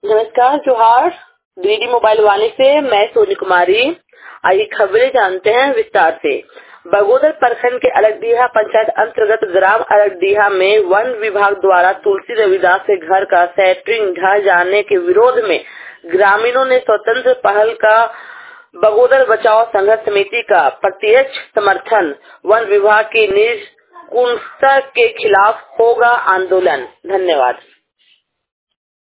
नमस्कार, जोहार। DD mobile वाले से मैं सोनी कुमारी। आइए खबरें जानते हैं विस्तार से। बगोदर प्रखंड के अलगडीहा पंचायत अंतर्गत ग्राम अलगडीहा में वन विभाग द्वारा तुलसी रविदास के घर का सेंटरिंग ढह जाने के विरोध में ग्रामीणों ने स्वतंत्र पहल का बगोदर बचाओ संघर्ष समिति का प्रत्यक्ष समर्थन। वन विभाग की निरंकुशता के खिलाफ होगा आंदोलन। धन्यवाद।